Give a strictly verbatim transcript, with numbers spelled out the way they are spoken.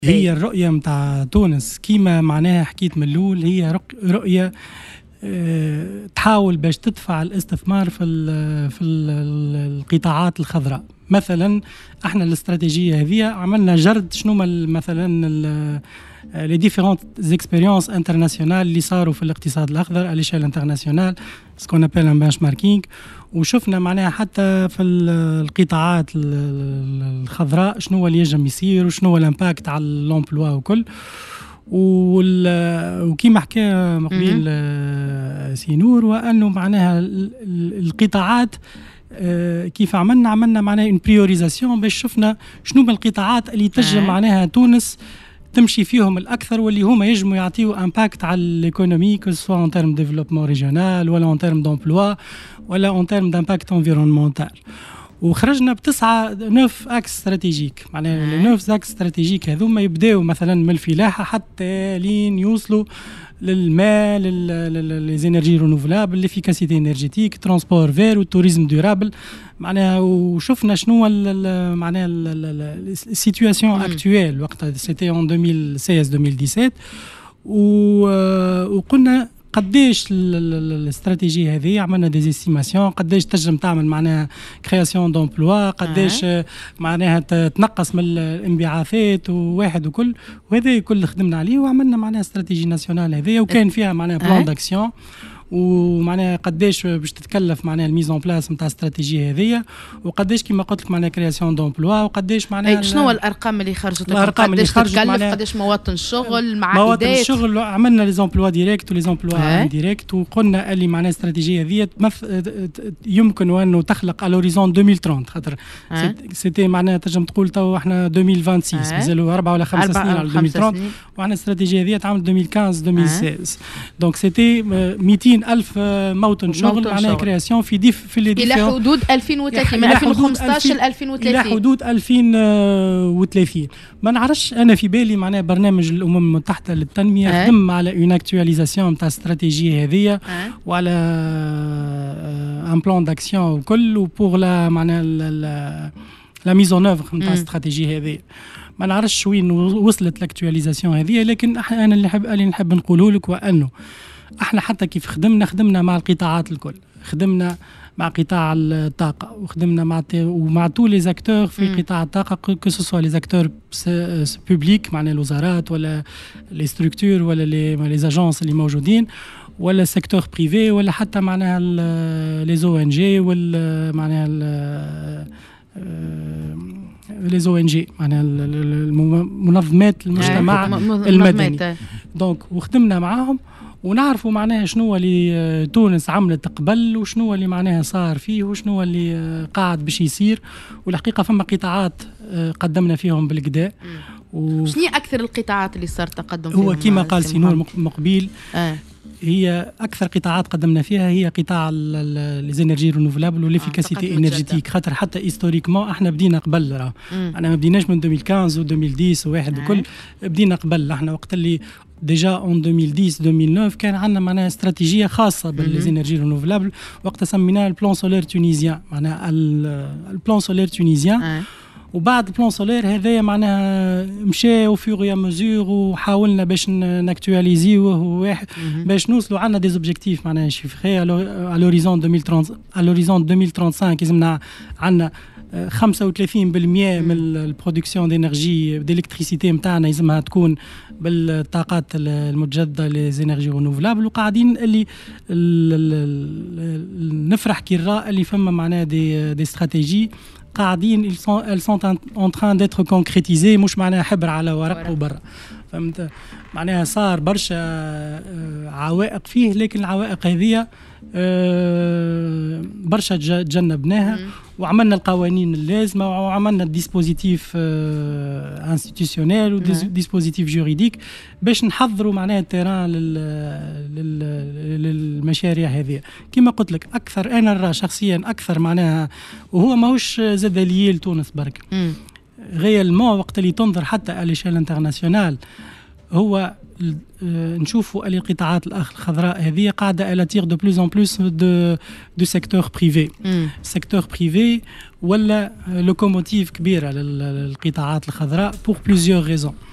هي الرؤية متاع تونس كيما معناها حكيت من الأول، هي رؤية أه تحاول باش تدفع الاستثمار في ال في ال القطاعات الخضراء. مثلا احنا الاستراتيجية هذه عملنا جرد شنو مثلا لي ديفيرونت زيكسبيريونس انترناسيونال اللي صاروا في الاقتصاد الاخضر على شيل انترناسيونال سكون ابل ان بنش ماركينغ، وشفنا معناها حتى في القطاعات الخضراء شنو اللي يجب يصير وشنو هو الامباكت على اللومبلوا وكل. وكيما حكى مقبيل سينور وانه معناها القطاعات كيف عملنا عملنا معناها ان بريوريزاسيون باش شفنا شنو من القطاعات اللي تنجم معناها تونس تمشي فيهم الاكثر واللي هما يجموا يعطيوا امباكت على الايكونومي كو سوا اون تيرم ديفلوبمون ريجيونال ولا اون تيرم دومبلوا ولا اون تيرم دامباكت انفيرونمونتال. وخرجنا بتسعة نوف اكس استراتيجيك، معناها النوف اكس استراتيجيك هذوما يبداو مثلا من الفلاحه حتى لين يوصلوا للماء، للإنرجي رينوفلابل، لافيكاسيتي انرجيتيك، ترانسبور فير والتوريزم دورابل. معناها وشفنا شنو معناها السيتواسيون اكتويل وقتها سيتي اون ألفين وستة عشر ألفين وسبعطاش، وقلنا قديش الاستراتيجيه هذه عملنا دي استيماسيون قديش تنجم تعمل معناها كرياسيون دومبلوا، قديش أه. معناها تنقص من الانبعاثات وواحد وكل، وهذا كل خدمنا عليه وعملنا معناها استراتيجيه ناسيونال هذه وكان فيها معناها بلان داكسيون ومعناها قديش باش تتكلف معناها الميزون بلاس نتاع الاستراتيجيه هذه، وقديش كما قلت لك معناها كرياسيون دومبلوا، وقديش معناها شنو الارقام اللي خرجت لكم، قديش تتكلف، قديش مواطن الشغل، مع مواطن الشغل. عملنا لي زومبلوا ديريكت ولي زومبلوا انديريكت، وقلنا اللي معناها الاستراتيجيه هذه يمكن انه تخلق على هوريزون ألفين وثلاثين، خاطر سيتي معناها تنجم تقول تو احنا ألفين وستة وعشرين مازالوا اربعه ولا خمسه سنين على ألفين وثلاثين، وعندنا الاستراتيجيه هذه تعمل ألفين وخمسطاش ألفين وستة عشر. دونك سيتي مئتين ألف موطن شغل معناها كرياسيون في ديف في اللي الى حدود ألفين وثلاثين، من ألفين وخمسطاش ل ألفين وثلاثين الى حدود ألفين وثلاثين. ما نعرفش انا في بالي معناها برنامج الامم المتحده للتنميه أه. خدم على اون اكتواليزاسيون تاع الاستراتيجيه هذه أه. وعلى ان بلان داكسيون وكل وبور لا معناها لا ميز اون اوفر نتاع الاستراتيجيه هذه. ما نعرفش وين وصلت الاكتواليزاسيون هذه، لكن انا اللي نحب اللي نحب نقوله لك وانه احنا حتى كيف خدمنا خدمنا مع القطاعات الكل، خدمنا مع قطاع الطاقه وخدمنا مع ومع تو لي زاكتور في م. قطاع الطاقه كو سو سوا لي زاكتور بوبليك معناها الوزارات ولا لي ستركتور ولا لي لي اجونس اللي موجودين ولا سيكتور بريفي ولا حتى معناها لي او ان جي ولا معناها لي او ان جي معناها منظمات المجتمع المدني. دونك وخدمنا معاهم ونعرفوا معناها شنو اللي تونس عملت قبل وشنو اللي معناها صار فيه وشنو اللي قاعد باش يصير. والحقيقه فما قطاعات قدمنا فيهم بالقداء. و... شنو اكثر القطاعات اللي صار تقدم فيهم؟ هو كما قال سينور مقبيل آه. هي اكثر قطاعات قدمنا فيها هي قطاع ليزينرجي رينوفلابل والافيكاسيتي انرجيتيك، خاطر حتى هيستوريكمون احنا بدينا قبل راه انا ما بديناش من ألفين وخمسطاش و2010 وواحد آه. وكل بدينا قبل. احنا وقت اللي ديجا اون ألفين وعشرة ألفين وتسعة كان عندنا معناها استراتيجيه خاصه بالليزينرجي رينوفلابل، وقتها سميناها البلان سولير تونيزيان، معناها البلان سولير تونيزيان آه. وبعد البلان سولير هذايا معناها مشى وفيغ يا مزور وحاولنا باش ناكتواليزيوه واحد باش نوصلوا عندنا دي زوبجيكتيف معناها شيفري على لوريزون ألفين وثلاثين على لوريزون ألفين وخمسين لازمنا عندنا خمسة وثلاثين بالمئة من البرودكسيون دينرجي ديلكتريسيتي نتاعنا لازمها تكون بالطاقات المتجدده لي زينرجي رينوفلابل، وقاعدين اللي نفرح كي نرى اللي فما معناها دي دي استراتيجي قاعدين elles sont en train d'être concrétisées، مش معناها حبر على ورق وبرا، فهمت؟ معناها صار برشا عوائق فيه، لكن العوائق هذه برشا تجنبناها وعملنا القوانين اللازمه وعملنا الديسبوزيتيف انستيتيوشنيل وديسبوزيتيف جوريديك باش نحضروا معناها التيران للمشاريع هذه. كما قلت لك اكثر انا نرى شخصيا اكثر معناها، وهو ماهوش زاد ليال تونس برك غيالمون وقت اللي تنظر حتى على شال انترناسيونال، هو نشوفوا اللي القطاعات الخضراء هذه قاعده الى تيغ دو بلوز ان بلوس دو دو سيكتور بريفي. سيكتور بريفي ولا لوكوموتيف كبيره للقطاعات الخضراء بور بليزيور ريزون.